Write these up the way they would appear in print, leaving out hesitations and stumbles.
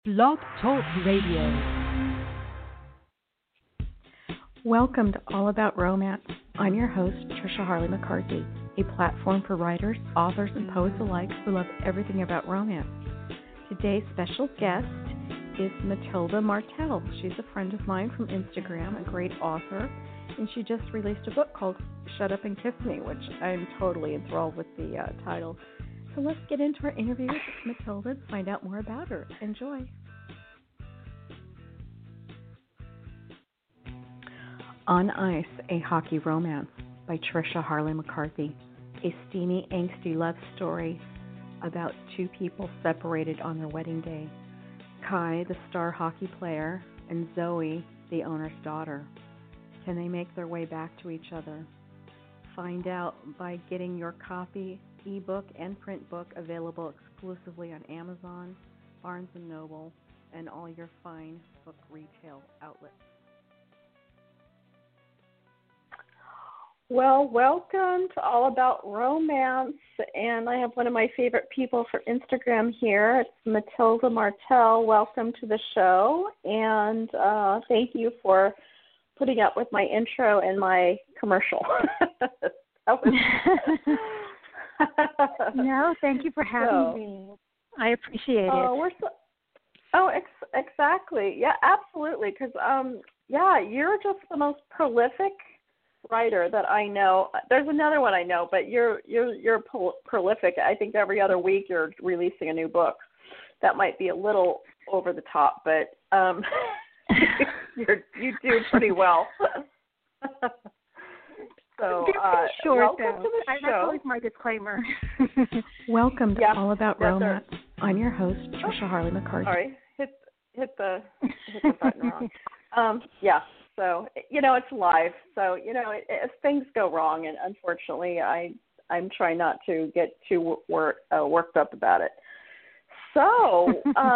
Blog Talk Radio. Welcome to All About Romance. I'm your host, Trisha Harley McCarthy, a platform for writers, authors, and poets alike who love everything about romance. Today's special guest is Matilda Martell. She's a friend of mine from Instagram, a great author, and she just released a book called Shut Up and Kiss Me, which I'm totally enthralled with the title. So let's get into our interview with Matilda and find out more about her. Enjoy. On Ice, a Hockey Romance by Trisha Harley McCarthy, a steamy, angsty love story about two people separated on their wedding day. Kai, the star hockey player, and Zoe, the owner's daughter. Can they make their way back to each other? Find out by getting your copy, ebook, and print book available exclusively on Amazon, Barnes & Noble, and all your fine book retail outlets. Well, welcome to All About Romance, and I have one of my favorite people for Instagram here. It's Matilda Martell. Welcome to the show, and thank you for putting up with my intro and my commercial. No, thank you for having me. I appreciate it. Exactly. Yeah, absolutely. Because, you're just the most prolific writer that I know. There's another one I know, but you're prolific. I think every other week you're releasing a new book. That might be a little over the top, but you do pretty well. So, short, welcome to the show. That's always my disclaimer. Welcome to All About Romance. I'm your host, Trisha Harley McCarthy. Sorry, hit the button wrong. So, it's live. So, if things go wrong, and unfortunately, I'm trying not to get too worked up about it. So,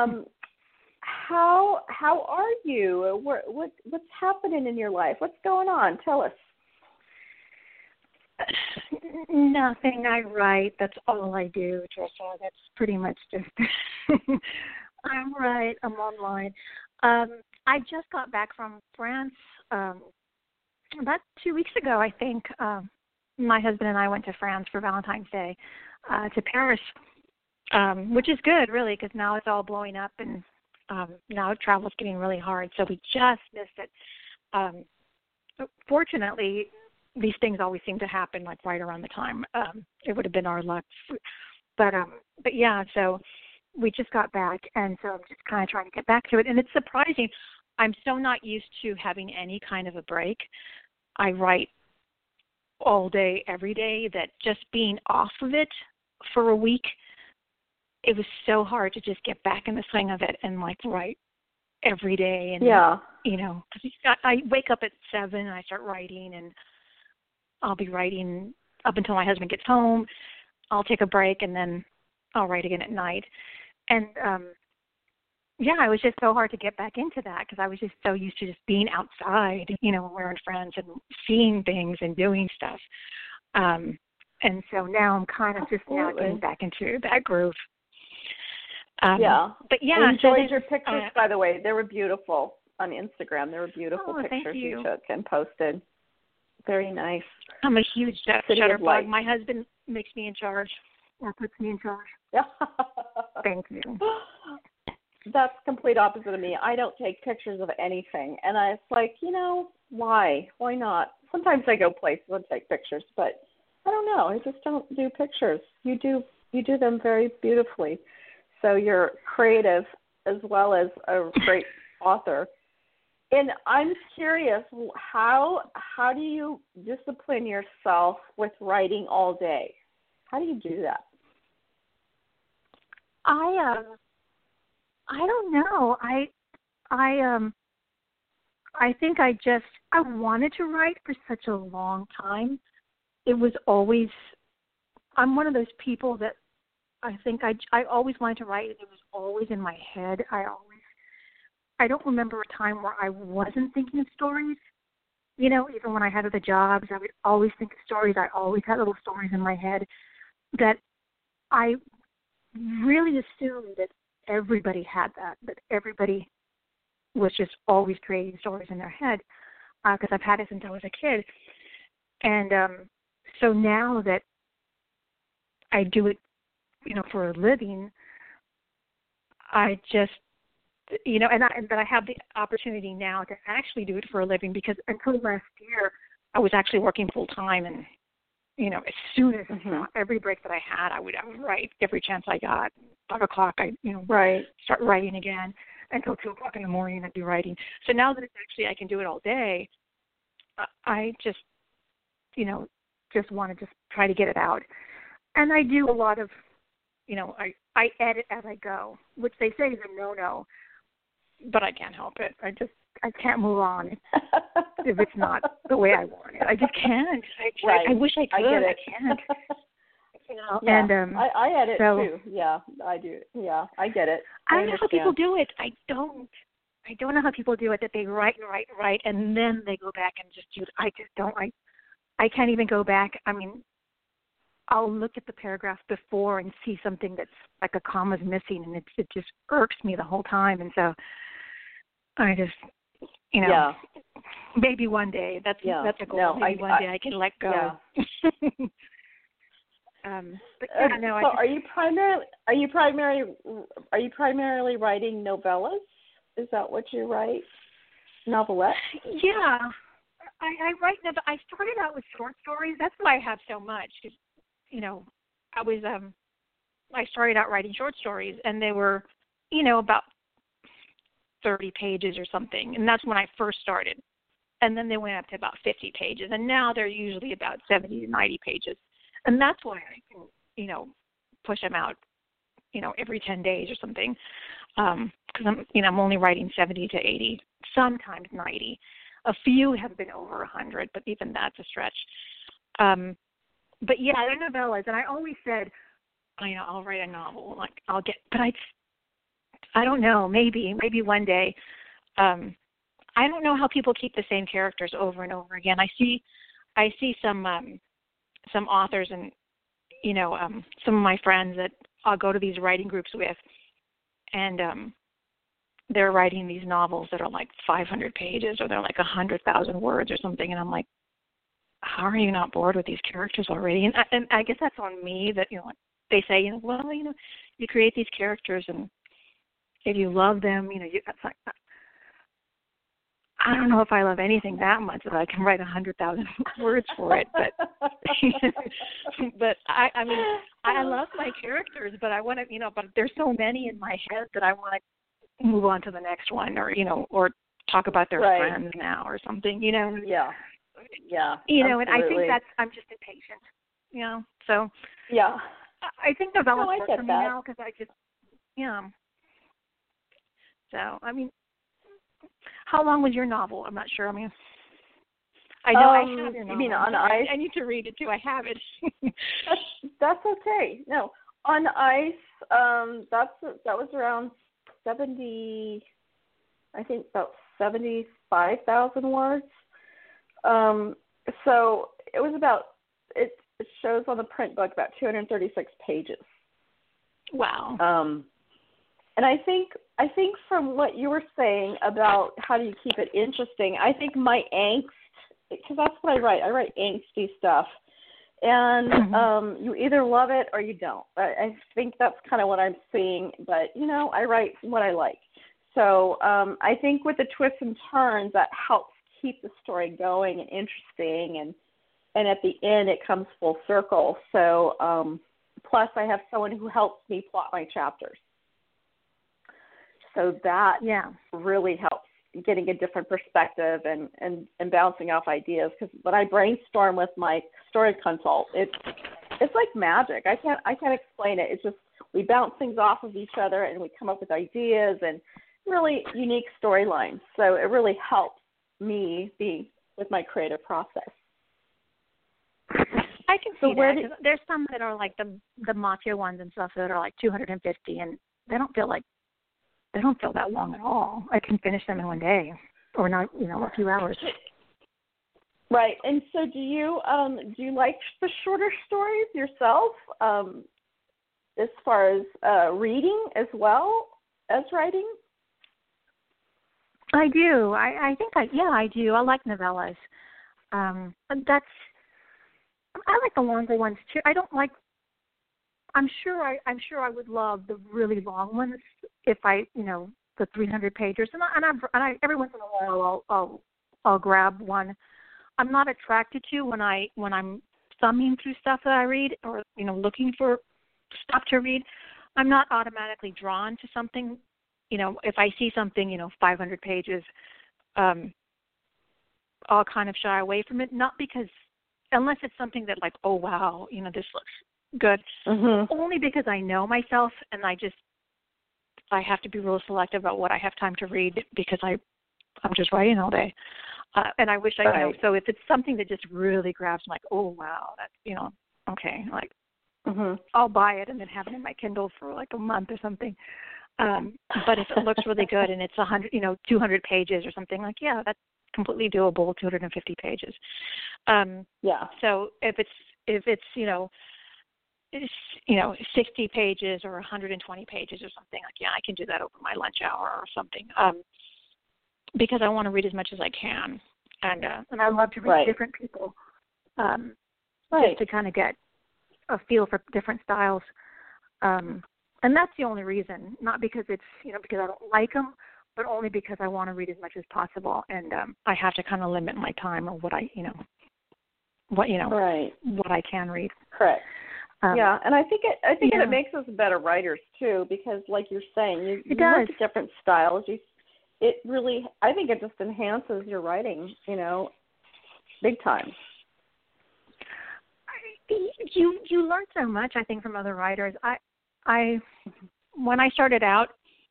how are you? What's happening in your life? What's going on? Tell us. Nothing. I write. That's all I do, Trisha. That's pretty much just. I'm right. I'm online. I just got back from France about 2 weeks ago, I think. My husband and I went to France for Valentine's Day, to Paris, which is good, really, because now it's all blowing up and now travel's getting really hard. So we just missed it. Fortunately, these things always seem to happen like right around the time. It would have been our luck. But yeah, so we just got back, and so I'm just kind of trying to get back to it. And it's surprising. I'm so not used to having any kind of a break. I write all day, every day, that just being off of it for a week, it was so hard to just get back in the swing of it and, write every day. And, I wake up at 7 and I start writing, and I'll be writing up until my husband gets home. I'll take a break, and then I'll write again at night. And, it was just so hard to get back into that because I was just so used to just being outside, when we're with friends and seeing things and doing stuff. And so now I'm kind of just now getting back into that groove. But yeah. I enjoyed your pictures, by the way. They were beautiful on Instagram. They were beautiful pictures you took and posted. Very nice. I'm a huge shutterbug. My husband makes me in charge or puts me in charge. Thank you. That's complete opposite of me. I don't take pictures of anything. And it's like, why? Why not? Sometimes I go places and take pictures, but I don't know. I just don't do pictures. You do them very beautifully. So you're creative as well as a great author. And I'm curious, how do you discipline yourself with writing all day? How do you do that? I don't know. I think I wanted to write for such a long time. It was always, I'm one of those people that I think I always wanted to write. It was always in my head. I don't remember a time where I wasn't thinking of stories. Even when I had other jobs, I would always think of stories. I always had little stories in my head that I really assumed that everybody had that everybody was just always creating stories in their head, because I've had it since I was a kid. And so now that I do it, for a living, I just, but I have the opportunity now to actually do it for a living, because until last year I was actually working full time, and as soon as every break that I had, I would write every chance I got. 5 o'clock, I start writing again until 2 o'clock in the morning. I'd be writing. So now that it's actually I can do it all day, I just just want to just try to get it out, and I do a lot of I edit as I go, which they say is a no, but I can't help it. I can't move on if it's not the way I want it. I just can't. I wish I could. I get it. I can't. Yeah. And I edit too. Yeah, I do. Yeah, I get it. I don't know how people do it. I don't know how people do it, that they write, and then they go back and just do it. I just don't. I can't even go back. I mean, I'll look at the paragraph before and see something that's like a comma's missing, and it just irks me the whole time. And so I just, maybe one day. That's a goal. No, maybe one day I can let go. Yeah. But yeah, no. So are you primarily writing novellas? Is that what you write? Novelettes? Yeah, I write. I started out with short stories. That's why I have so much. I started out writing short stories, and they were, about 30 pages or something, and that's when I first started. And then they went up to about 50 pages, and now they're usually about 70 to 90 pages. And that's why I can, push them out, every 10 days or something, because I'm only writing 70 to 80, sometimes 90. A few have been over 100, but even that's a stretch. But yeah, they're novellas, and I always said, I'll write a novel, but I don't know, maybe one day. I don't know how people keep the same characters over and over again. I see some authors and some of my friends that I'll go to these writing groups with, and they're writing these novels that are like 500 pages, or they're like 100,000 words or something, and I'm like, how are you not bored with these characters already? And I guess that's on me, that they say, you create these characters, and if you love them, that's like, I don't know if I love anything that much that I can write 100,000 words for it, but but I mean, I love my characters, but I want to, but there's so many in my head that I want to move on to the next one, or talk about their friends now or something, Yeah. Yeah. And I think I'm just impatient, so. Yeah. I think novellas work for me that. now, because I just, So, I mean, how long was your novel? I'm not sure. I mean, I know I have your novel. You mean On Ice? I need to read it too. I have it. That's okay. No, On Ice. That was around 70. I think about 75,000 words. So it was about. It shows on the print book about 236 pages. Wow. And I think from what you were saying about how do you keep it interesting, I think my angst, because that's what I write angsty stuff, and you either love it or you don't. I think that's kind of what I'm seeing, but I write what I like. So I think with the twists and turns, that helps keep the story going and interesting, and at the end it comes full circle. So plus I have someone who helps me plot my chapters. So that really helps getting a different perspective and bouncing off ideas. Because when I brainstorm with my story consult, it's like magic. I can't explain it. It's just we bounce things off of each other and we come up with ideas and really unique storylines. So it really helps me be with my creative process. I can see that. There's some that are like the mafia ones and stuff that are like 250, and they don't feel that long at all. I can finish them in one day, or not, a few hours. Right. And so, do you like the shorter stories yourself, as far as reading as well, as writing? I do. I think I do. I like novellas. And I like the longer ones too. I don't like. I'm sure I would love the really long ones if the 300 pages. And I every once in a while I'll grab one. I'm not attracted to when I'm thumbing through stuff that I read or looking for stuff to read. I'm not automatically drawn to something. If I see something 500 pages, I'll kind of shy away from it. Not because, unless it's something that like, oh wow, this looks good. Mm-hmm. Only because I know myself, and I have to be real selective about what I have time to read because I'm just writing all day, and I wish I knew. So if it's something that just really grabs, like, oh wow, that okay, like, mm-hmm. I'll buy it and then have it in my Kindle for like a month or something. But if it looks really good and it's 100, 200 pages or something, like, yeah, that's completely doable. 250 pages. Yeah. So if it's 60 pages or 120 pages or something, like, yeah, I can do that over my lunch hour or something. Because I want to read as much as I can, and I love to read different people, just to kind of get a feel for different styles. And that's the only reason, not because it's, because I don't like them, but only because I want to read as much as possible, and I have to kind of limit my time or what I can read. Correct. Yeah, and I think it makes us better writers too, because like you're saying, you look at different styles. I think it just enhances your writing, big time. You learn so much, I think, from other writers. I when I started out,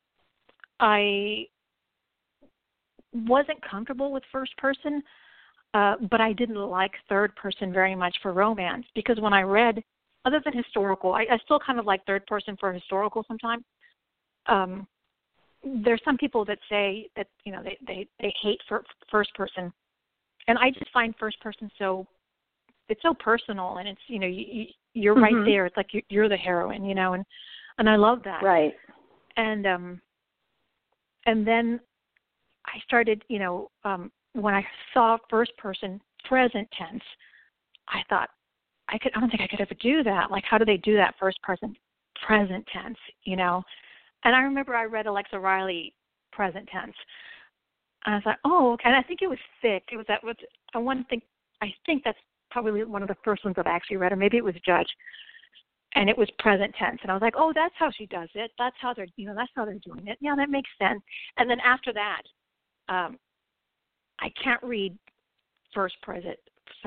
I wasn't comfortable with first person, but I didn't like third person very much for romance, because when I read, other than historical, I still kind of like third person for historical sometimes. There's some people that say that they hate first person, and I just find first person it's so personal, and it's you're right there. It's like you're the heroine, and I love that. Right. And then I started, when I saw first person present tense, I thought I don't think I could ever do that. Like, how do they do that first person present tense? And I remember I read Alexa Riley present tense, and I thought, oh, okay. And I think it was thick. It was I think that's probably one of the first ones that I actually read, or maybe it was Judge, and it was present tense. And I was like, oh, that's how she does it. That's how they're doing it. Yeah, that makes sense. And then after that, I can't read first person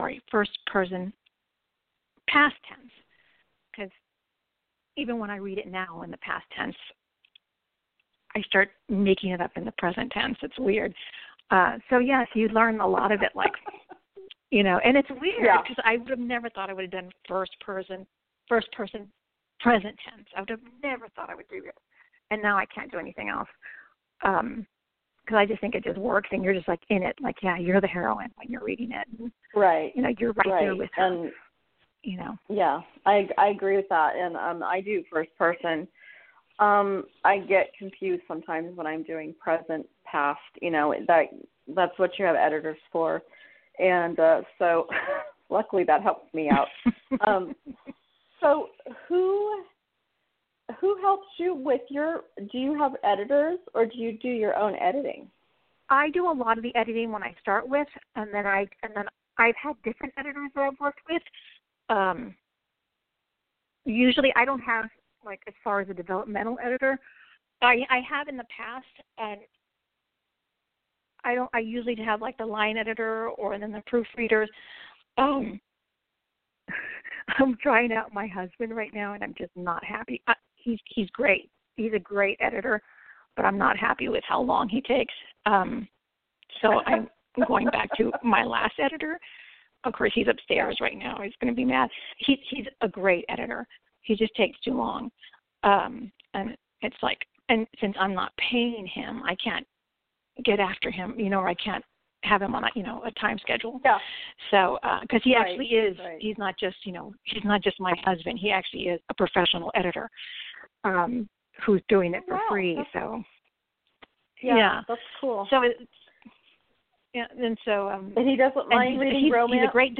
past tense, because even when I read it now in the past tense, I start making it up in the present tense. It's weird. So yes, you learn a lot of it, like, and it's weird because I would have never thought I would have done first person present tense. I would have never thought I would do it, and now I can't do anything else because I just think it just works, and you're just like in it, like, yeah, you're the heroine when you're reading it. And, right. You're right there with her. And, yeah, I agree with that, and I do first person. I get confused sometimes when I'm doing present past. That's what you have editors for, and so luckily that helps me out. So who helps you with do you have editors, or do you do your own editing? I do a lot of the editing when I start with, and then I've had different editors that I've worked with. Usually I don't have, like, as far as a developmental editor. I have in the past, and I usually have like the line editor or then the proofreaders. I'm trying out my husband right now, and I'm just not happy. He's great. He's a great editor, but I'm not happy with how long he takes. So I'm going back to my last editor. Of course, he's upstairs right now. He's going to be mad. He's a great editor. He just takes too long. And it's like, and since I'm not paying him, I can't get after him, or I can't have him on a time schedule. Yeah. So, because he actually is, he's not just my husband. He actually is a professional editor. who's doing it for Wow, free. So yeah, that's cool. So and so and he doesn't mind reading romance. He's a great.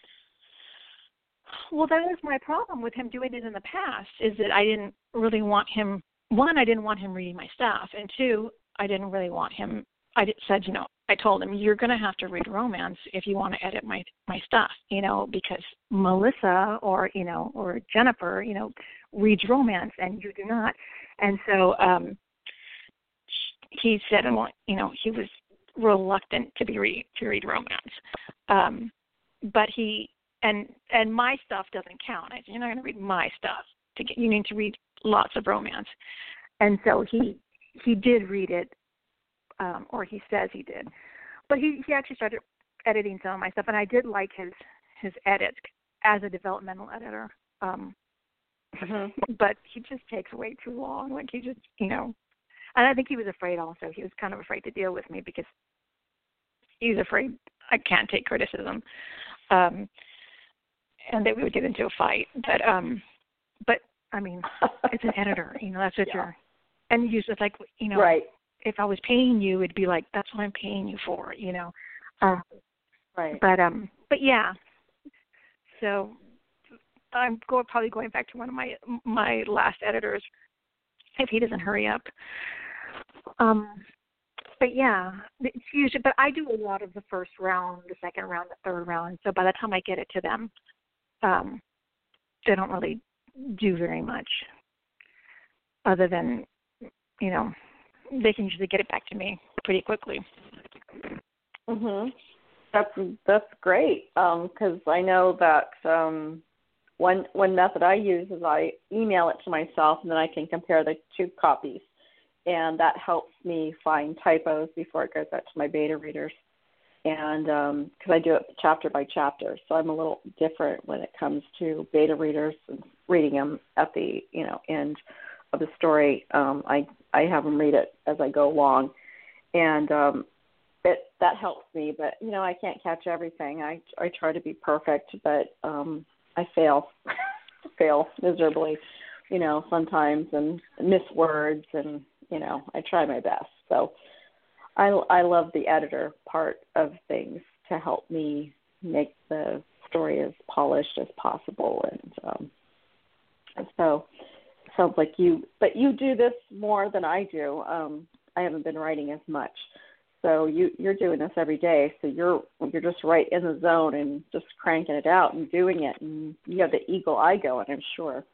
Well, that was my problem with him doing it in the past. Is that I didn't really want him. One, I didn't want him reading my stuff, and two, I didn't really want him. Said, I told him, you're going to have to read romance if you want to edit my stuff, because Melissa or Jennifer, reads romance and you do not. And so he said, he was reluctant to read romance. But and my stuff doesn't count. I said, you're not going to read my stuff. You need to read lots of romance. And so he did read it. Or he says he did, but he actually started editing some of my stuff, and I did like his edits as a developmental editor. But he just takes way too long. Like he just, and I think he was afraid also. He was kind of afraid to deal with me because he was afraid I can't take criticism, and that we would get into a fight. But I mean, it's an editor. That's what you're, and you just like, right. If I was paying you, it'd be like, that's what I'm paying you for, Right. But yeah. So I'm probably going back to one of my last editors if he doesn't hurry up. But yeah, it's usually. But I do a lot of the first round, the second round, the third round. So by the time I get it to them, they don't really do very much, other than, they can usually get it back to me pretty quickly. That's great. Because I know that one method I use is I email it to myself, and then I can compare the two copies, and that helps me find typos before it goes out to my beta readers. And because I do it chapter by chapter, so I'm a little different when it comes to beta readers and reading them at the end of the story. I have them read it as I go along, and that helps me. But I can't catch everything. I try to be perfect, but I fail miserably, sometimes, and miss words, and I try my best. So I love the editor part of things to help me make the story as polished as possible, and so. Sounds like you do this more than I do. I haven't been writing as much, so you're doing this every day. So you're just right in the zone and just cranking it out and doing it, and you have the eagle eye going, I'm sure.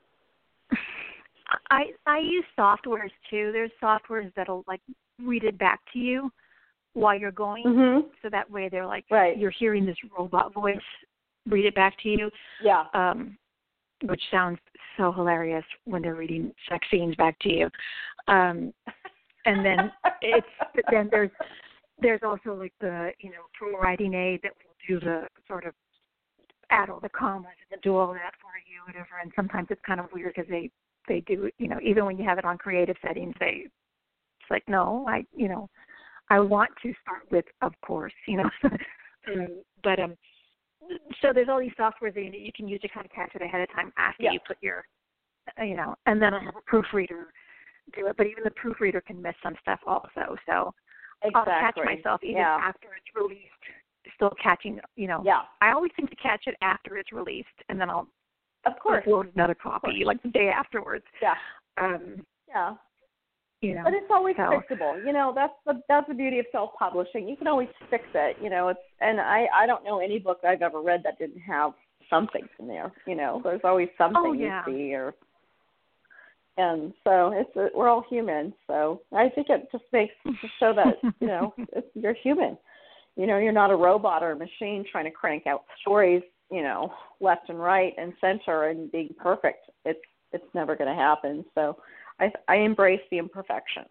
I use softwares too. There's softwares that'll like read it back to you while you're going, so that way they're like, right. You're hearing this robot voice read it back to you. Yeah. Which sounds so hilarious when they're reading sex scenes back to you. And then there's also like the, pro-writing aid that will do the sort of add all the commas and do all that for you, whatever. And sometimes it's kind of weird because they do, even when you have it on creative settings, it's like, no, I want to start with, of course, but so there's all these softwares that you can use to kind of catch it ahead of time after you put your, and then I have a proofreader do it. But even the proofreader can miss some stuff also. So I'll catch myself even after it's released, still catching, I always think to catch it after it's released, and then I'll, of course, upload another copy like the day afterwards. Yeah. Yeah. But it's always fixable. That's the beauty of self-publishing. You can always fix it. I don't know any book I've ever read that didn't have something in there. There's always something you see, and so we're all human. So I think it just makes to show that you're human. You're not a robot or a machine trying to crank out stories, left and right and center and being perfect. It's never going to happen. So I embrace the imperfections.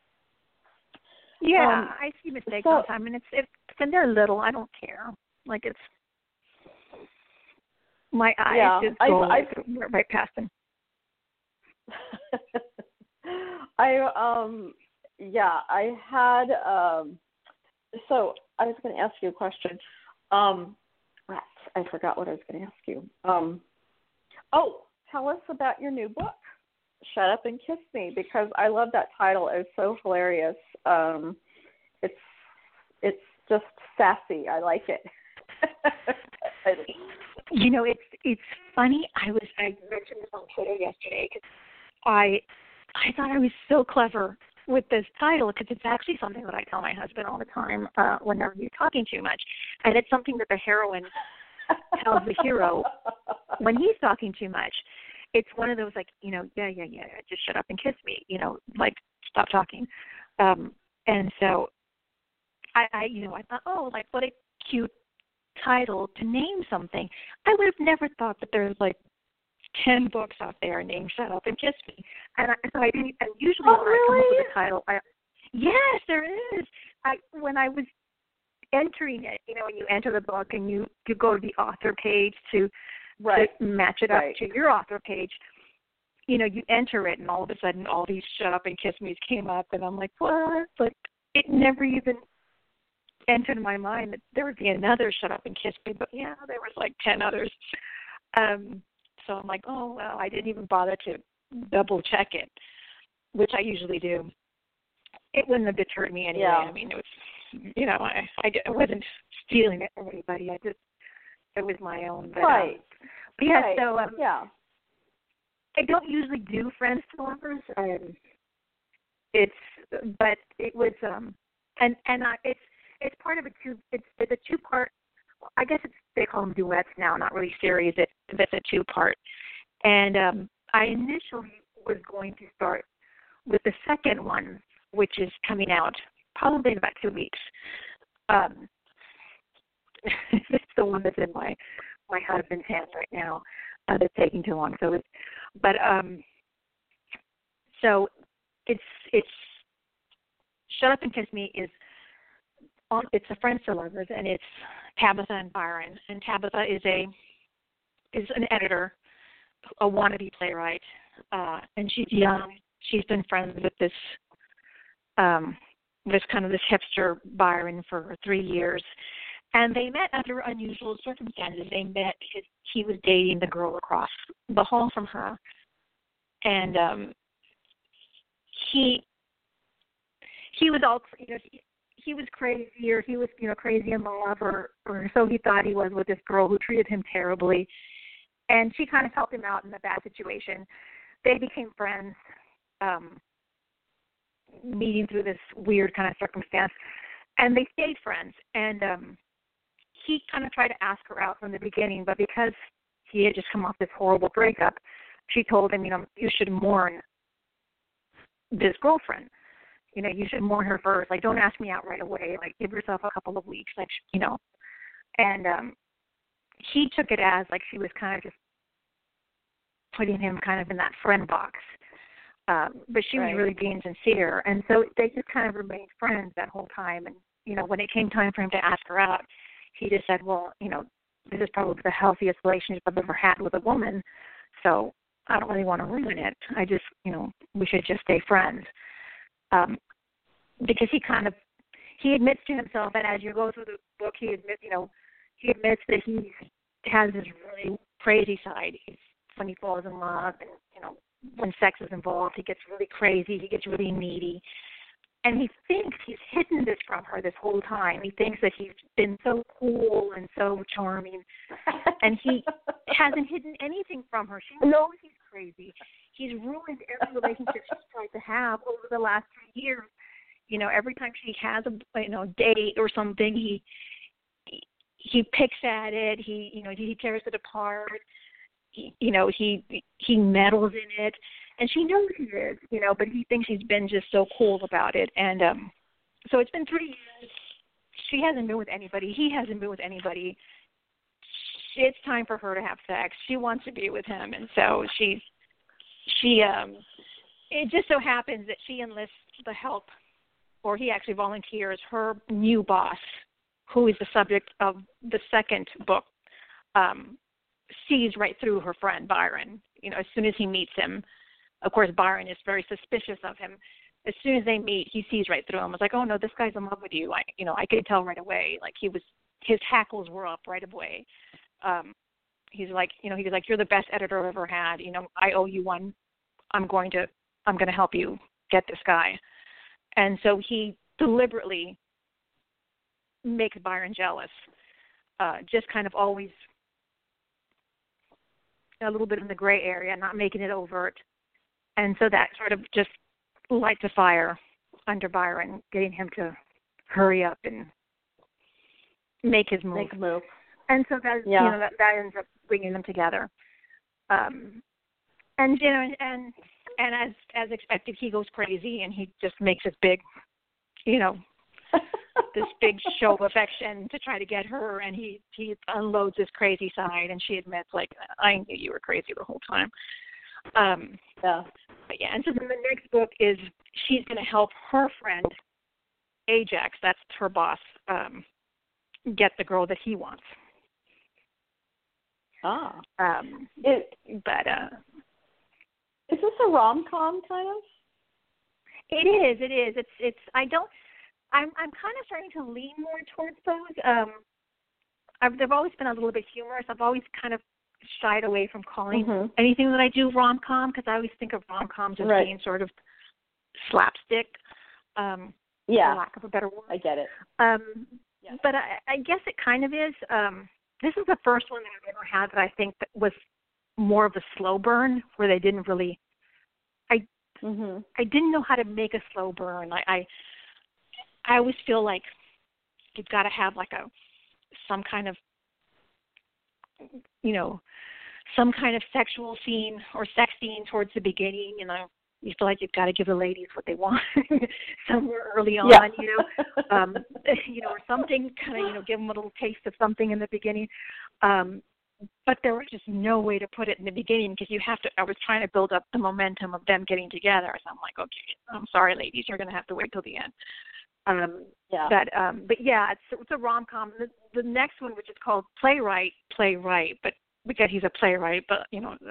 Yeah, I see mistakes all the time, and and they're little. I don't care. Like it's my eyes just go right past them. I had so I was going to ask you a question. I forgot what I was going to ask you. Tell us about your new book. Shut Up and Kiss Me, because I love that title. It's so hilarious. It's just sassy. I like it. You know, it's funny. I mentioned this on Twitter yesterday because I thought I was so clever with this title, because it's actually something that I tell my husband all the time whenever he's talking too much, and it's something that the heroine tells the hero when he's talking too much. It's one of those, like, you know, yeah, just shut up and kiss me, you know, like, stop talking. And so I thought, oh, like, what a cute title to name something. I would have never thought that there's like 10 books out there named Shut Up and Kiss Me. And so I didn't, and usually when I come up with a title, yes, there is. When I was entering it, you know, when you enter the book and you go to the author page to match it up to your author page, you know, you enter it, and all of a sudden all these Shut Up and Kiss Me's came up, and I'm like, what? But it never even entered in my mind that there would be another Shut Up and Kiss Me. But yeah, there was like 10 others. So I'm like, oh, well, I didn't even bother to double check it, which I usually do. It wouldn't have deterred me anyway. Yeah. I mean, it was, you know, I wasn't stealing it from anybody. It was my own. But, but yeah, so yeah. I don't usually do friends to lovers. But it was, it's part of it's a two-part. I guess they call them duets now, not really series. It's a two-part. And I initially was going to start with the second one, which is coming out probably in about 2 weeks. It's the one that's in my husband's hands right now. That's taking too long. So it's Shut Up and Kiss Me it's a Friends to Lovers, and it's Tabitha and Byron. And Tabitha is an editor, a wannabe playwright, and she's young. She's been friends with this hipster Byron for 3 years, and they met under unusual circumstances. They met because he was dating the girl across the hall from her, and he was all, you know, he was crazy, or he was, you know, crazy in love, or so he thought he was, with this girl who treated him terribly. And she kind of helped him out in a bad situation. They became friends, meeting through this weird kind of circumstance, and they stayed friends. And he kind of tried to ask her out from the beginning, but because he had just come off this horrible breakup, she told him, you know, you should mourn this girlfriend. You know, you should mourn her first. Like, don't ask me out right away. Like, give yourself a couple of weeks. Like, you know. And he took it as, like, she was kind of just putting him kind of in that friend box. But she was really being sincere. And so they just kind of remained friends that whole time. And, you know, when it came time for him to ask her out, he just said, well, you know, this is probably the healthiest relationship I've ever had with a woman. So I don't really want to ruin it. I just, you know, we should just stay friends. Because he admits to himself, and as you go through the book, he admits that he has this really crazy side. When he falls in love, and, you know, when sex is involved, he gets really crazy, he gets really needy. And he thinks he's hidden this from her this whole time. He thinks that he's been so cool and so charming, and he hasn't hidden anything from her. She knows he's crazy. He's ruined every relationship she's tried to have over the last 3 years. You know, every time she has a date or something, he picks at it. He tears it apart. He meddles in it, and she knows he is. You know, but he thinks he's been just so cool about it. And so it's been 3 years. She hasn't been with anybody. He hasn't been with anybody. It's time for her to have sex. She wants to be with him, and so it just so happens that she enlists the help, or he actually volunteers, her new boss, who is the subject of the second book, sees right through her friend Byron. You know, as soon as he meets him, of course, Byron is very suspicious of him. As soon as they meet, he sees right through him. It's like, oh no, this guy's in love with you. I could tell right away. Like, his hackles were up right away. He's like, you're the best editor I've ever had. You know, I owe you one. I'm going to help you get this guy. And so he deliberately makes Byron jealous, just kind of always a little bit in the gray area, not making it overt. And so that sort of just lights a fire under Byron, getting him to hurry up and make his move. Make a move. And so that that ends up bringing them together. And as expected, he goes crazy and he just makes this big, this big show of affection to try to get her, and he unloads his crazy side, and she admits, like, I knew you were crazy the whole time. But yeah, and so then the next book is she's going to help her friend Ajax, that's her boss, get the girl that he wants. Is this a rom-com kind of? It is. It's. I'm kind of starting to lean more towards those. They've always been a little bit humorous. I've always kind of shied away from calling anything that I do rom-com, because I always think of rom-coms as being sort of slapstick, for lack of a better word. I get it. But I guess it kind of is. This is the first one that I've ever had that I think that was more of a slow burn, where they didn't really. I didn't know how to make a slow burn. I always feel like you've got to have like some kind of sexual scene or sex scene towards the beginning. You feel like you've got to give the ladies what they want somewhere early on, or something, kind of, give them a little taste of something in the beginning. But there was just no way to put it in the beginning, because I was trying to build up the momentum of them getting together. So I'm like, okay, I'm sorry, ladies, you're going to have to wait till the end. But yeah, it's a rom-com. The next one, which is called Playwright, but because he's a playwright, but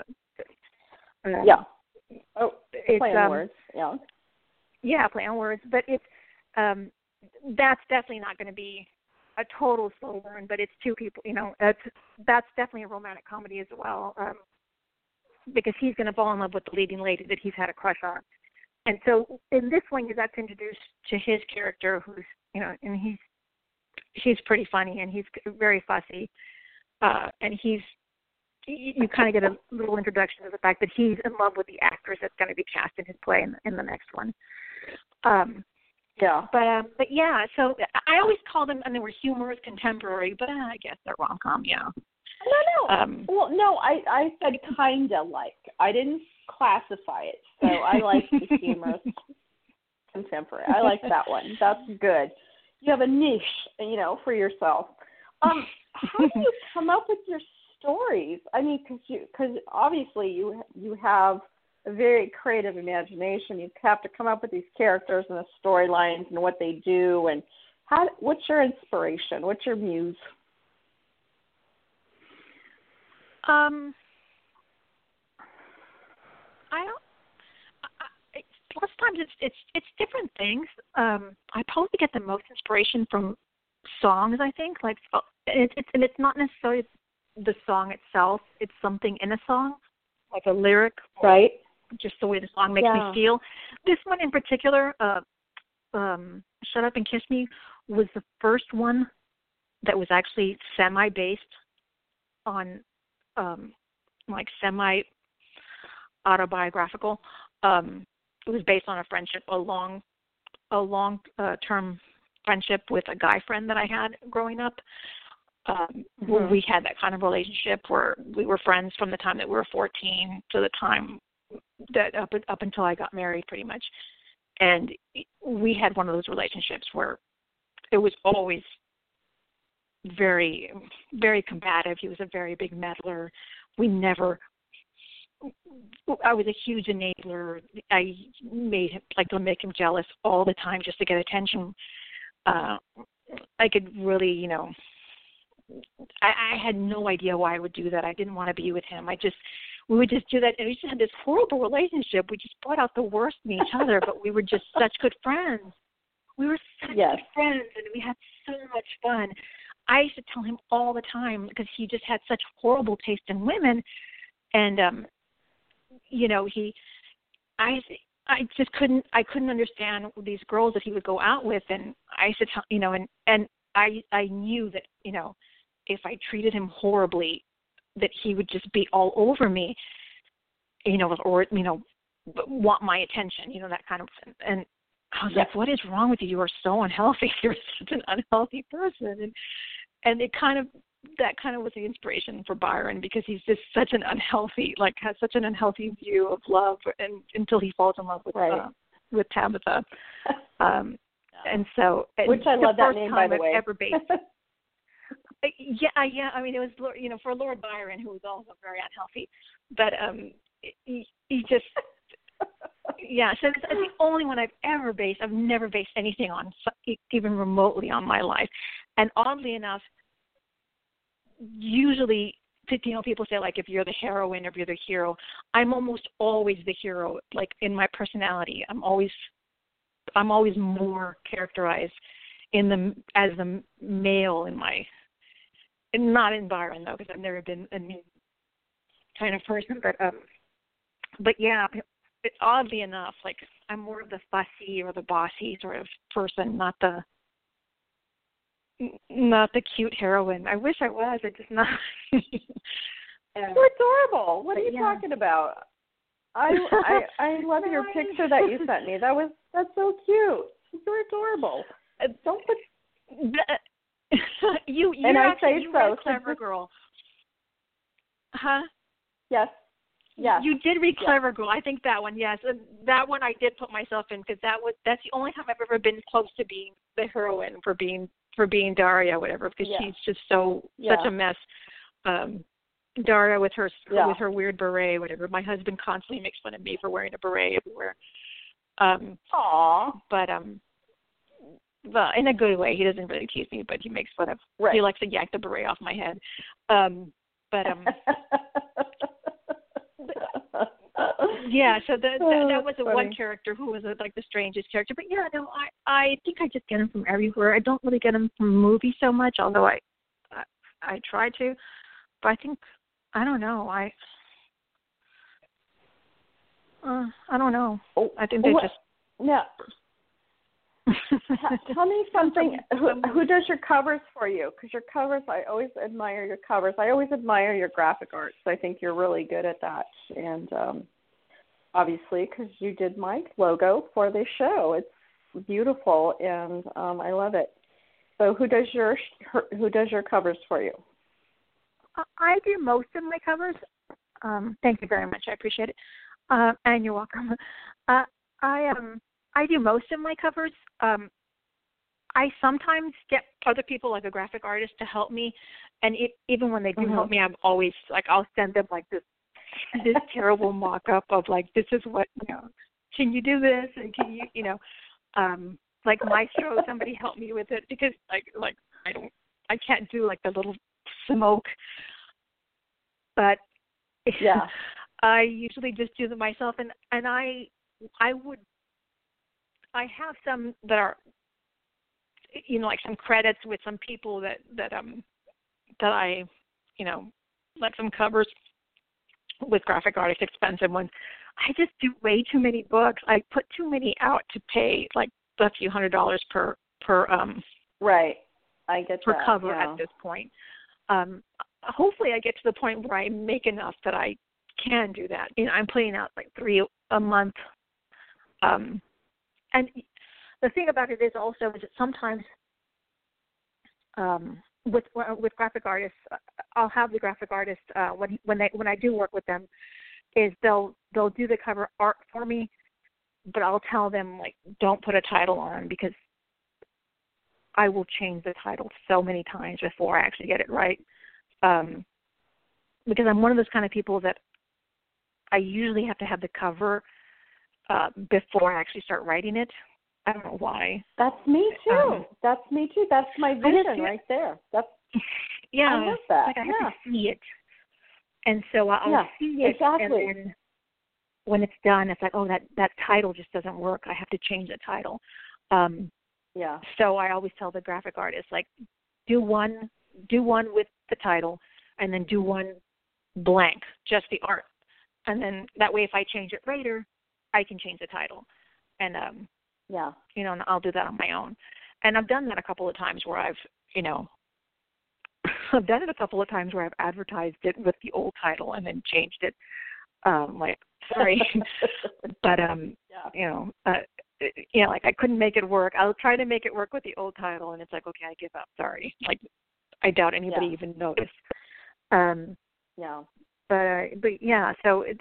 play on words. Play on words. But it's that's definitely not going to be a total slow burn, but it's two people. That's definitely a romantic comedy as well, because he's going to fall in love with the leading lady that he's had a crush on. And so in this one, that's introduced to his character, who's, and he's pretty funny, and he's very fussy, and you kind of get a little introduction to the fact that he's in love with the actress that's going to be cast in his play in the next one. But yeah, so I always call them, and they were humorous contemporary, but I guess they're rom-com, No. I said kinda like. I didn't classify it, so I like the humorous contemporary. I like that one. That's good. You have a niche, for yourself. How do you come up with your stories? I mean, because obviously you have a very creative imagination. You have to come up with these characters and the storylines and what they do. And what's your inspiration? What's your muse? Lots of times it's different things. I probably get the most inspiration from songs. I think, like, it's not necessarily the song itself. It's something in a song, like a lyric, right? Just the way the song makes me feel. This one in particular, "Shut Up and Kiss Me," was the first one that was actually semi-based on, semi-autobiographical. It was based on a friendship, a long-term friendship with a guy friend that I had growing up. Where we had that kind of relationship where we were friends from the time that we were 14 to the time that up until I got married, pretty much. And we had one of those relationships where it was always very, very combative. He was a very big meddler. I was a huge enabler. I made him, to make him jealous all the time just to get attention. I could really, I had no idea why I would do that. I didn't want to be with him. We would just do that, and we just had this horrible relationship. We just brought out the worst in each other, but we were just such good friends. We were such good friends, and we had so much fun. I used to tell him all the time, because he just had such horrible taste in women, and I just couldn't understand these girls that he would go out with, and I said, you know, and I knew that, you know, if I treated him horribly, that he would just be all over me, you know, or, you know, want my attention, you know, that kind of thing. And I was like, what is wrong with you? You are so unhealthy. You're such an unhealthy person. And it kind of, that kind of was the inspiration for Byron, because he's just such an unhealthy, like has such an unhealthy view of love, and until he falls in love with Tabitha. And so, which I love that name, by the way. Ever based. Yeah. I mean, it was, you know, for Lord Byron, who was also very unhealthy, but he just, yeah. So it's the only one I've ever based. I've never based anything on, even remotely, on my life. And oddly enough, usually, you know, people say, like, if you're the heroine or if you're the hero, I'm almost always the hero. Like, in my personality, I'm always more characterized as the male in my, and not in Byron though, because I've never been a mean kind of person. But yeah, oddly enough, like, I'm more of the fussy or the bossy sort of person, not the cute heroine. I wish I was. I just not. You're adorable. What are you talking about? I love your picture that you sent me. That's so cute. You're adorable. Don't put. You and I actually, say you so. Read Clever Girl. Huh? Yes. Yes. You did read Clever Girl. I think that one. Yes, and that one I did put myself in, because that's the only time I've ever been close to being the heroine for being Daria, whatever, because she's just such a mess. Daria with her weird beret, whatever. My husband constantly makes fun of me for wearing a beret everywhere. Well, in a good way. He doesn't really tease me, but he makes fun of. Right. He likes to yank the beret off my head. Yeah, so that was the one character who was like the strangest character. But yeah, no, I think I just get him from everywhere. I don't really get him from movies so much, although I try to. But I think, I don't know. I don't know. I think they just. Yeah. Tell me something. Who does your covers for you? Because your covers, I always admire your covers. I always admire your graphic arts. I think you're really good at that. And obviously, because you did my logo for this show, it's beautiful, and I love it. So, who does your covers for you? I do most of my covers. Thank you very much. I appreciate it. And you're welcome. I do most of my covers. I sometimes get other people, like a graphic artist, to help me, and even when they do help me, I'm always like, I'll send them like this terrible mock-up of like, this is what, you know, can you do this, and can you, you know, like Maestro, somebody help me with it, because like I can't do like the little smoke, but yeah, I usually just do them myself, and I have some that are, you know, like some credits with some people that I, you know, like some covers with graphic artists, expensive ones. I just do way too many books. I put too many out to pay like a few $100s per right. I get per that, cover at this point. Hopefully, I get to the point where I make enough that I can do that. You know, I'm putting out like 3 a month. And the thing about it is also is that sometimes with graphic artists, I'll have the graphic artist when I do work with them, is they'll do the cover art for me, but I'll tell them, like, don't put a title on, because I will change the title so many times before I actually get it right. Because I'm one of those kind of people that I usually have to have the cover before I actually start writing it. I don't know why. That's me too. That's me too. That's my vision right there. That's yeah. I love that. Like I have to see it, and so I'll see it, exactly. And then when it's done, it's like, oh, that title just doesn't work. I have to change the title. So I always tell the graphic artist, like, do one with the title, and then do one blank, just the art, and then that way, if I change it later, I can change the title, and Yeah. and I'll do that on my own. And I've done that a couple of times where I've I've done it a couple of times where I've advertised it with the old title and then changed it. Sorry, but like I couldn't make it work. I'll try to make it work with the old title, and it's like, okay, I give up. Sorry. Like, I doubt anybody even noticed. Yeah. But yeah, so it's.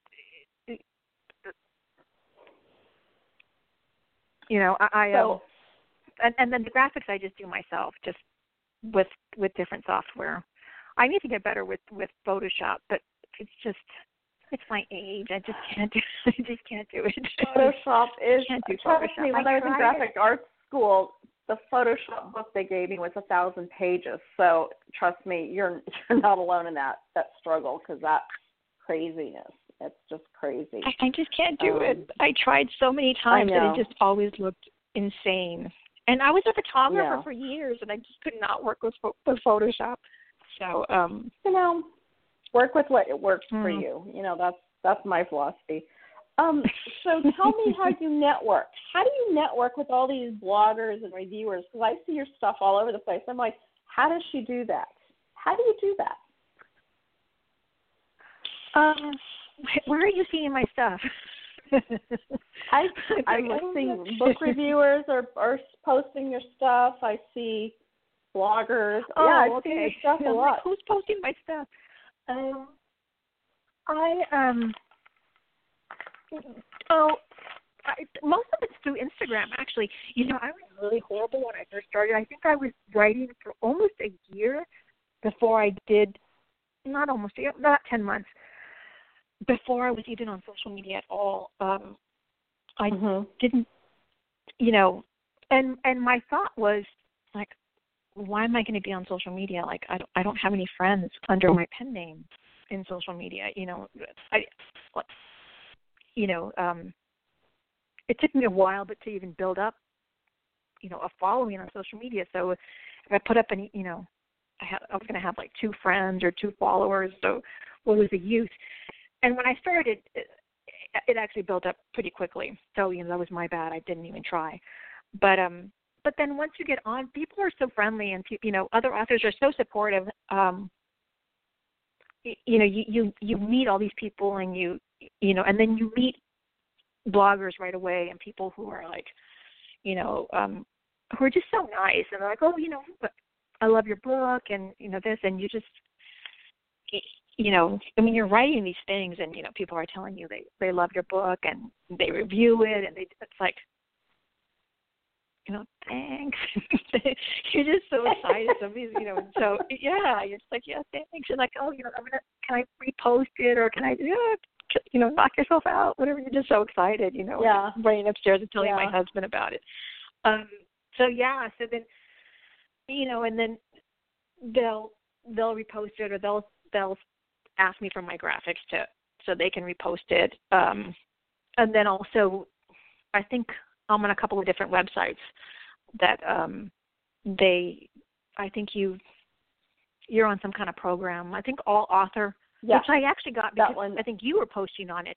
And then the graphics I just do myself, just with different software. I need to get better with Photoshop, but it's my age. I just can't do it. Photoshop is. Can't do trust Photoshop. me, when I was in graphic arts school, the Photoshop book they gave me was 1,000 pages. So trust me, you're not alone in that struggle, because that's craziness. It's just crazy. I just can't do it. I tried so many times, and it just always looked insane. And I was a photographer for years, and I just could not work with Photoshop. So, work with what works for you. That's my philosophy. So tell me how you network. How do you network with all these bloggers and reviewers? Because I see your stuff all over the place. I'm like, how does she do that? How do you do that? Where are you seeing my stuff? I'm seeing book reviewers are posting your stuff. I see bloggers. I see your stuff a lot. Who's posting my stuff? Most of it's through Instagram, actually. I was really horrible when I first started. I think I was writing for almost a year before I did, not 10 months, before I was even on social media at all. I didn't, and my thought was, like, why am I going to be on social media? Like, I don't have any friends under my pen name in social media. It took me a while, but to even build up, a following on social media. So if I put up I was going to have like 2 friends or 2 followers. So what was the use? And when I started, it actually built up pretty quickly. So, that was my bad. I didn't even try. But then once you get on, people are so friendly, and other authors are so supportive. You meet all these people, and and then you meet bloggers right away, and people who are like, who are just so nice, and they're like, oh, I love your book, and this, and you just, you're writing these things, and people are telling you they love your book, and they review it, and it's like, thanks. You're just so excited. Somebody's, so yeah, you're just like, yeah, thanks. You're like, oh, can I repost it, or can I, knock yourself out, whatever. You're just so excited, running upstairs and telling my husband about it. So then, and then they'll repost it, or they'll ask me for my graphics so they can repost it. And then also, I think I'm on a couple of different websites that I think you're on some kind of program. I think All Author, which I actually got because I think you were posting on it.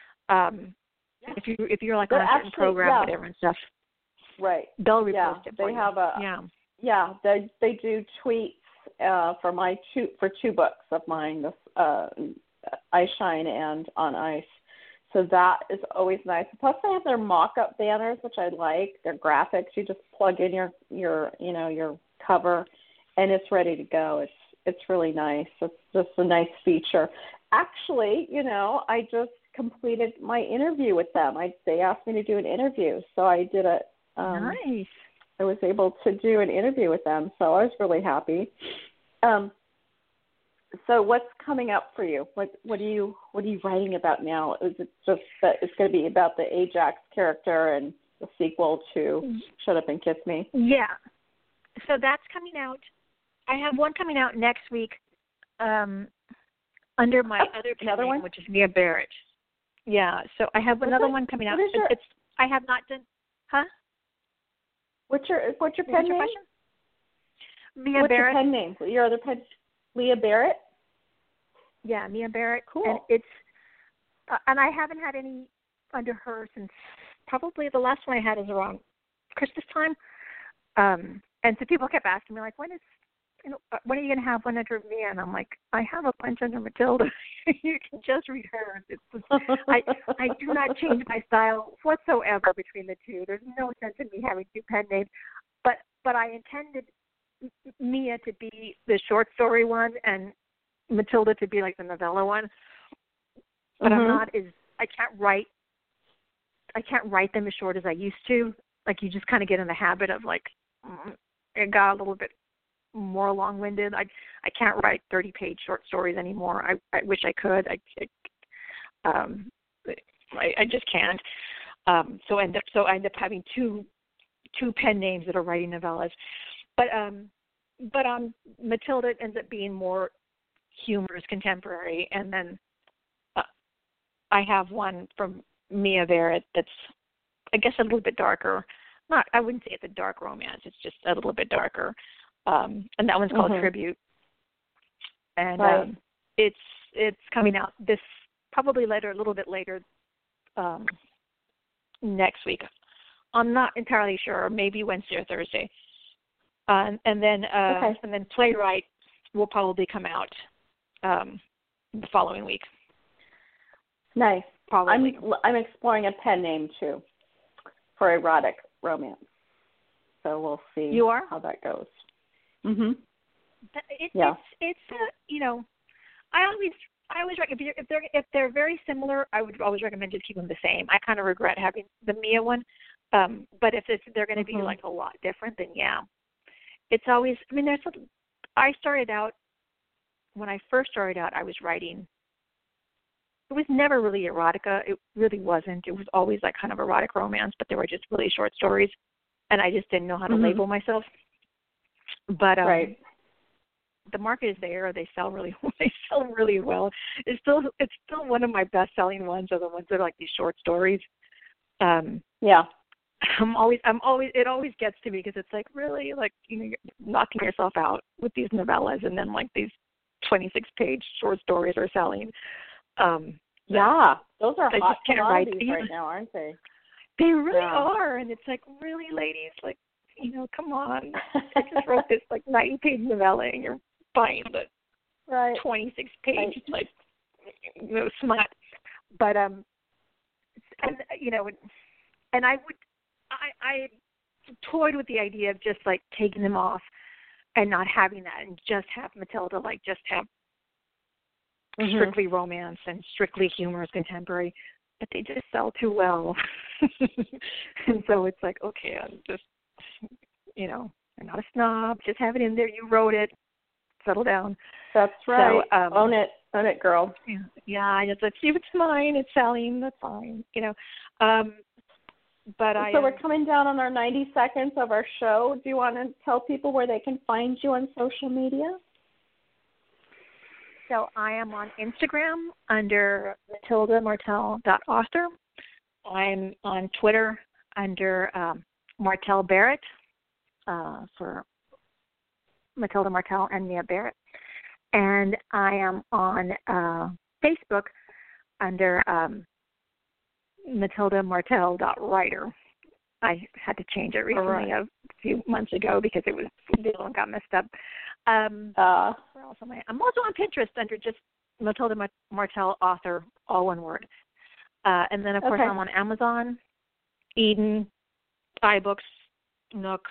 If you're like on a certain program, whatever and stuff, right? They'll repost it. They have they do tweets for 2 books of mine, Ice Shine and On Ice. So that is always nice. Plus, they have their mock-up banners, which I like. Their graphics. You just plug in your cover, and it's ready to go. It's really nice. It's just a nice feature. Actually, I just completed my interview with them. They asked me to do an interview, so I did it. Nice. I was able to do an interview with them, so I was really happy. So what's coming up for you? What are you writing about now? Is it just that it's going to be about the Ajax character and the sequel to Shut Up and Kiss Me? Yeah. So that's coming out. I have one coming out next week under my other pen name, which is Mia Barrett. Yeah. So I have another one coming out. I have not done. Huh? What's your pen name? Mia Barrett. What's your pen name? Your other pen. Leah Barrett? Yeah, Mia Barrett. Cool. And it's, and I haven't had any under her since probably the last one I had is around Christmas time. And so people kept asking me, like, when are you going to have one under me? And I'm like, I have a bunch under Matilda. You can just read her. I do not change my style whatsoever between the two. There's no sense in me having two pen names. But I intended Mia to be the short story one and Matilda to be like the novella one. But I'm not I can't write them as short as I used to. Like, you just kind of get in the habit of, like, it got a little bit more long-winded. I can't write 30-page short stories anymore. I wish I could. I just can't. So I end up having two pen names that are writing novellas. But Matilda ends up being more humorous, contemporary, and then I have one from Mia Barrett that's, I guess, a little bit darker. I wouldn't say it's a dark romance. It's just a little bit darker. And that one's called Tribute. And it's coming out this probably a little bit later next week. I'm not entirely sure. Maybe Wednesday or Thursday. And then Playwright will probably come out the following week. Nice. Probably. I'm exploring a pen name too for erotic romance. So we'll see how that goes. Mhm. It's I always recommend if they're very similar, I would always recommend just keep them the same. I kind of regret having the Mia one, but if they're going to be like a lot different, then yeah. It's always. I mean, when I first started out, I was writing. It was never really erotica. It really wasn't. It was always like kind of erotic romance, but they were just really short stories, and I just didn't know how to label myself. But the market is there. They sell really well. It's still one of my best selling ones are the ones that are like these short stories. Yeah. I'm always it always gets to me because it's like, really, like, you're knocking yourself out with these novellas, and then like these 26-page short stories are selling. Yeah, those are hot commodities right now, aren't they? They really are, and it's like, really, ladies, like, come on. I just wrote this like 90-page novella, and you're buying the 26-page like smut. But and I toyed with the idea of just like taking them off and not having that, and just have Matilda like just have strictly romance and strictly humorous contemporary, but they just sell too well. And so it's like, okay, I'm just, I'm not a snob. Just have it in there. You wrote it. Settle down. That's right. So, own it, girl. Yeah. It's like, if it's mine, it's selling. That's fine. But so we're coming down on our 90 seconds of our show. Do you want to tell people where they can find you on social media? So I am on Instagram under MatildaMartell.author. I'm on Twitter under Martell Barrett for Matilda Martell and Mia Barrett. And I am on Facebook under MatildaMartell.writer. I had to change it recently a few months ago because the one got messed up. Where else am I? I'm also on Pinterest under just Matilda Martell author, all one word. And then, of course, I'm on Amazon, Eden, iBooks, Nook,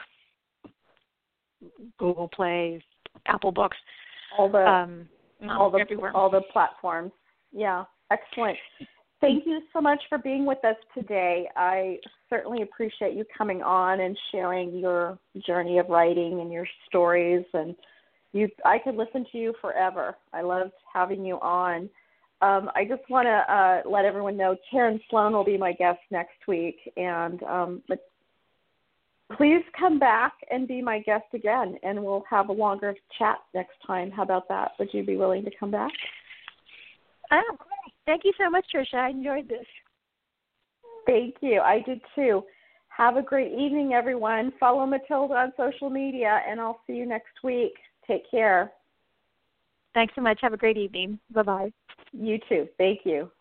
Google Play, Apple Books. All the everywhere. All the platforms. Yeah, excellent. Thank you so much for being with us today. I certainly appreciate you coming on and sharing your journey of writing and your stories. And I could listen to you forever. I loved having you on. I just want to let everyone know Taryn Sloan will be my guest next week. And but please come back and be my guest again, and we'll have a longer chat next time. How about that? Would you be willing to come back? Oh, great. Thank you so much, Tricia. I enjoyed this. Thank you. I did too. Have a great evening, everyone. Follow Matilda on social media, and I'll see you next week. Take care. Thanks so much. Have a great evening. Bye-bye. You too. Thank you.